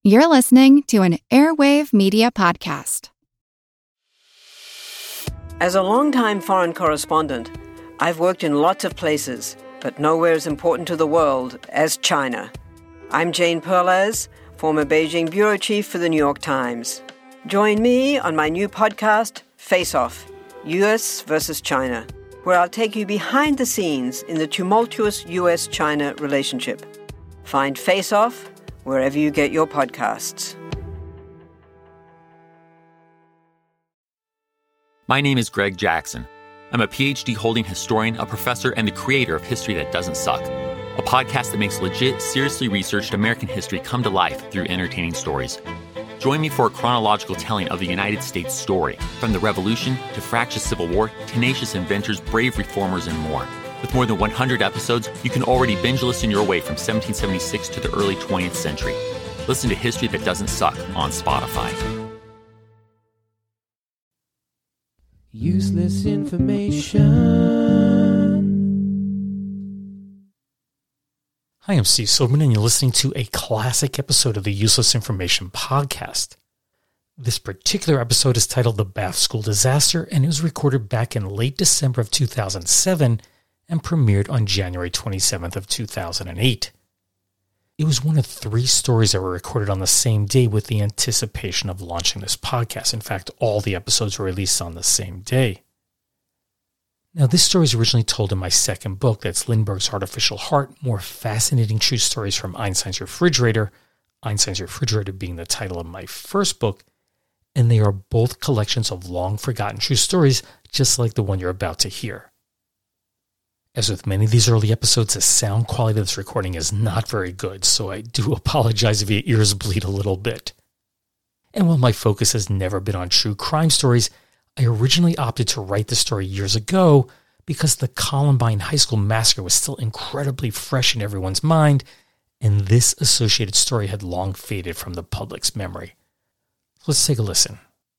You're listening to an Airwave Media Podcast. As a longtime foreign correspondent, I've worked in lots of places, but nowhere as important to the world as China. I'm Jane Perlez, former Beijing bureau chief for the New York Times. Join me on my new podcast, Face Off, U.S. versus China, where I'll take you behind the scenes in the tumultuous U.S.-China relationship. Find Face Off wherever you get your podcasts. My name is Greg Jackson. I'm a PhD-holding historian, a professor, and the creator of History That Doesn't Suck, a podcast that makes legit, seriously researched American history come to life through entertaining stories. Join me for a chronological telling of the United States story, from the Revolution to fractious Civil War, tenacious inventors, brave reformers, and more. With more than 100 episodes, you can already binge listen your way from 1776 to the early 20th century. Listen to History That Doesn't Suck on Spotify. Useless information. Hi, I'm Steve Silverman, and you're listening to a classic episode of the Useless Information Podcast. This particular episode is titled The Bath School Disaster, and it was recorded back in late December of 2007 and premiered on January 27th of 2008. It was one of 3 stories that were recorded on the same day with the anticipation of launching this podcast. In fact, all the episodes were released on the same day. Now, this story is originally told in my second book, that's Lindbergh's Artificial Heart, More Fascinating True Stories from Einstein's Refrigerator being the title of my first book, and they are both collections of long-forgotten true stories, just like the one you're about to hear. As with many of these early episodes, the sound quality of this recording is not very good, so I do apologize if your ears bleed a little bit. And while my focus has never been on true crime stories, I originally opted to write the story years ago because the Columbine High School massacre was still incredibly fresh in everyone's mind, and this associated story had long faded from the public's memory. Let's take a listen.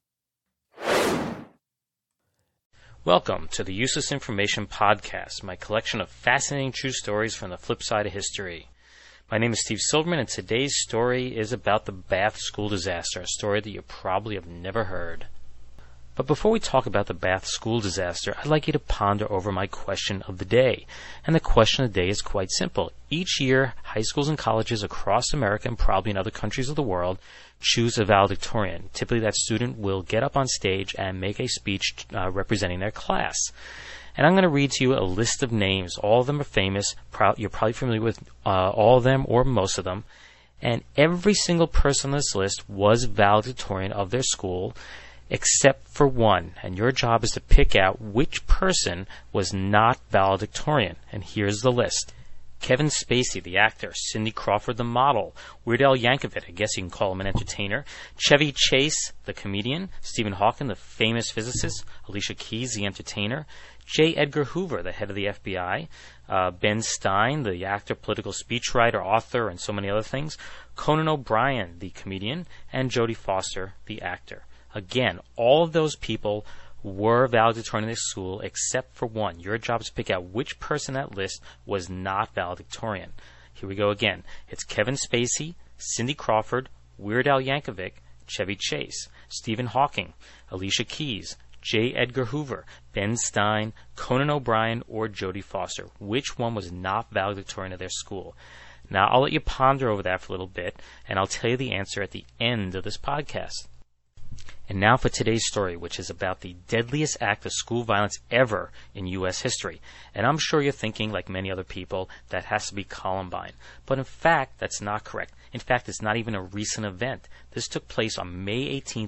Welcome to the Useless Information Podcast, my collection of fascinating true stories from the flip side of history. My name is Steve Silverman, and today's story is about the Bath School Disaster, a story that you probably have never heard. But before we talk about the Bath School Disaster, I'd like you to ponder over my question of the day. And the question of the day is quite simple. Each year, high schools and colleges across America and probably in other countries of the world choose a valedictorian. Typically, that student will get up on stage and make a speech representing their class. And I'm going to read to you a list of names. All of them are famous. You're probably familiar with all of them or most of them. And every single person on this list was valedictorian of their school, except for one, and your job is to pick out which person was not valedictorian. And here's the list. Kevin Spacey, the actor. Cindy Crawford, the model. Weird Al Yankovic, I guess you can call him an entertainer. Chevy Chase, the comedian. Stephen Hawking, the famous physicist. Alicia Keys, the entertainer. J. Edgar Hoover, the head of the FBI. Ben Stein, the actor, political speechwriter, author, and so many other things. Conan O'Brien, the comedian. And Jodie Foster, the actor. Again, all of those people were valedictorian in this school except for one. Your job is to pick out which person on that list was not valedictorian. Here we go again. It's Kevin Spacey, Cindy Crawford, Weird Al Yankovic, Chevy Chase, Stephen Hawking, Alicia Keys, J. Edgar Hoover, Ben Stein, Conan O'Brien, or Jodie Foster. Which one was not valedictorian of their school? Now, I'll let you ponder over that for a little bit, and I'll tell you the answer at the end of this podcast. And now for today's story, which is about the deadliest act of school violence ever in U.S. history. And I'm sure you're thinking, like many other people, that has to be Columbine. But in fact, that's not correct. In fact, it's not even a recent event. This took place on May 18,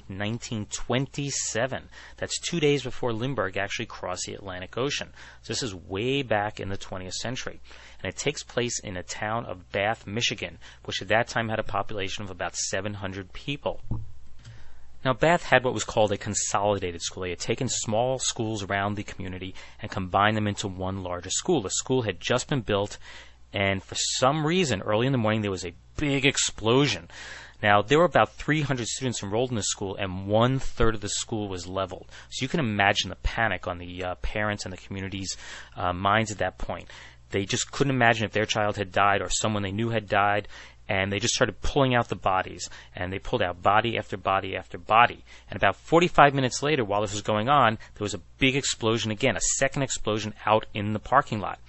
1927. That's 2 days before Lindbergh actually crossed the Atlantic Ocean. So this is way back in the 20th century. And it takes place in a town of Bath, Michigan, which at that time had a population of about 700 people. Now, Bath had what was called a consolidated school. They had taken small schools around the community and combined them into one larger school. The school had just been built, and for some reason, early in the morning, there was a big explosion. Now, there were about 300 students enrolled in the school, and 1/3 of the school was leveled. So you can imagine the panic on the parents and the community's minds at that point. They just couldn't imagine if their child had died or someone they knew had died. and they just started pulling out the bodies, and they pulled out body after body after body. And about 45 minutes later, while this was going on, there was a big explosion again, a second explosion out in the parking lot.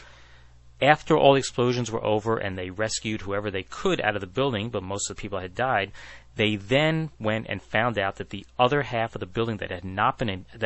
After all the explosions were over and they rescued whoever they could out of the building, but most of the people had died, they then went and found out that the other half of the building that had not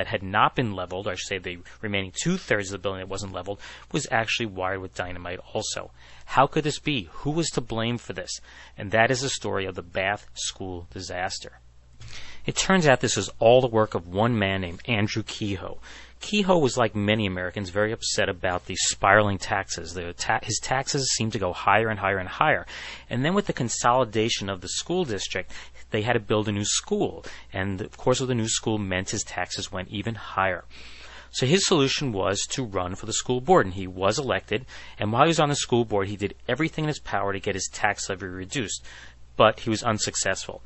been leveled, or I should say the remaining 2/3 of the building that wasn't leveled, was actually wired with dynamite also. How could this be? Who was to blame for this? And that is the story of the Bath School disaster. It turns out this was all the work of one man named Andrew Kehoe. Kehoe was, like many Americans, very upset about the spiraling taxes. His taxes seemed to go higher and higher and higher. And then with the consolidation of the school district, they had to build a new school. And, of course, with the new school meant his taxes went even higher. So his solution was to run for the school board, and he was elected. And while he was on the school board, he did everything in his power to get his tax levy reduced. But he was unsuccessful.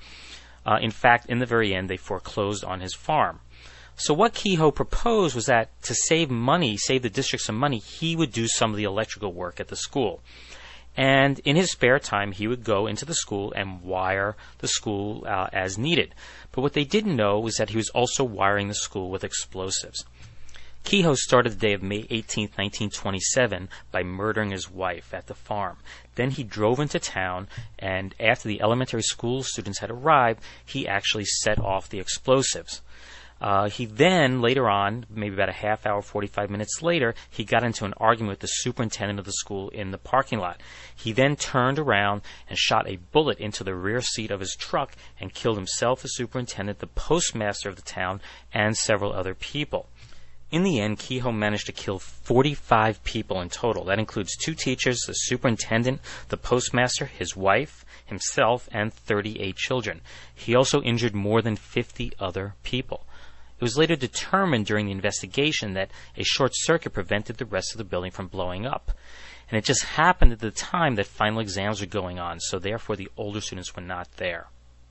In fact, in the very end, they foreclosed on his farm. So what Kehoe proposed was that to save the district some money, he would do some of the electrical work at the school. And in his spare time, he would go into the school and wire the school as needed. But what they didn't know was that he was also wiring the school with explosives. Kehoe started the day of May 18, 1927, by murdering his wife at the farm. Then he drove into town, and after the elementary school students had arrived, he actually set off the explosives. He then, later on, maybe about a half hour, 45 minutes later, he got into an argument with the superintendent of the school in the parking lot. He then turned around and shot a bullet into the rear seat of his truck and killed himself, the superintendent, the postmaster of the town, and several other people. In the end, Kehoe managed to kill 45 people in total. That includes 2 teachers, the superintendent, the postmaster, his wife, himself, and 38 children. He also injured more than 50 other people. It was later determined during the investigation that a short circuit prevented the rest of the building from blowing up. And it just happened at the time that final exams were going on, so therefore the older students were not there.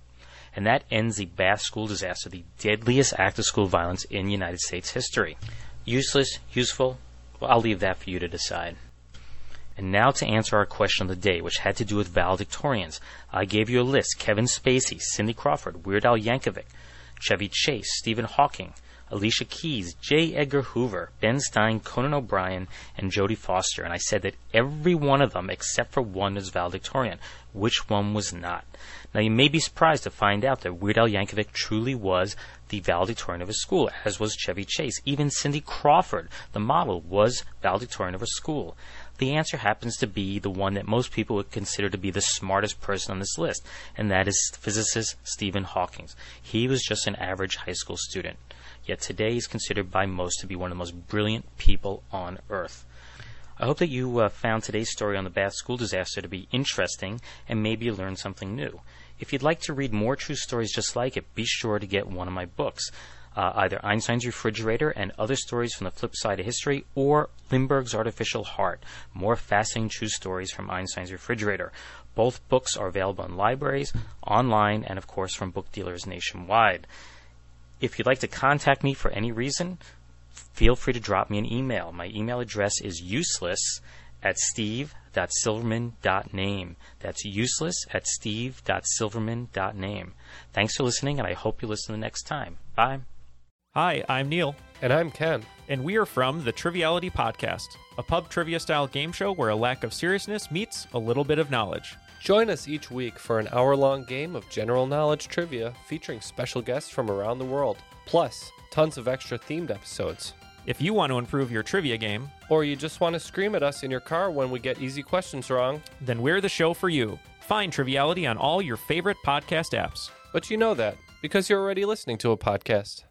And that ends the Bath School disaster, the deadliest act of school violence in United States history. Useless? Useful? Well, I'll leave that for you to decide. And now to answer our question of the day, which had to do with valedictorians. I gave you a list: Kevin Spacey, Cindy Crawford, Weird Al Yankovic, Chevy Chase, Stephen Hawking, Alicia Keys, J. Edgar Hoover, Ben Stein, Conan O'Brien, and Jodie Foster. And I said that every one of them, except for one, is valedictorian. Which one was not? Now, you may be surprised to find out that Weird Al Yankovic truly was the valedictorian of his school, as was Chevy Chase. Even Cindy Crawford, the model, was valedictorian of her school. The answer happens to be the one that most people would consider to be the smartest person on this list, and that is physicist Stephen Hawking. He was just an average high school student, yet today he's considered by most to be one of the most brilliant people on Earth. I hope that you found today's story on the Bath School disaster to be interesting, and maybe you learned something new. If you'd like to read more true stories just like it, be sure to get one of my books. Either Einstein's Refrigerator and Other Stories from the Flip Side of History, or Lindbergh's Artificial Heart, More Fascinating True Stories from Einstein's Refrigerator. Both books are available in libraries, online, and of course from book dealers nationwide. If you'd like to contact me for any reason, feel free to drop me an email. My email address is useless@steve.silverman.name. That's useless@steve.silverman.name. Thanks for listening, and I hope you listen the next time. Bye. Hi, I'm Neil. And I'm Ken. And we are from the Triviality Podcast, a pub trivia-style game show where a lack of seriousness meets a little bit of knowledge. Join us each week for an hour-long game of general knowledge trivia featuring special guests from around the world, plus tons of extra themed episodes. If you want to improve your trivia game, or you just want to scream at us in your car when we get easy questions wrong, then we're the show for you. Find Triviality on all your favorite podcast apps. But you know that because you're already listening to a podcast.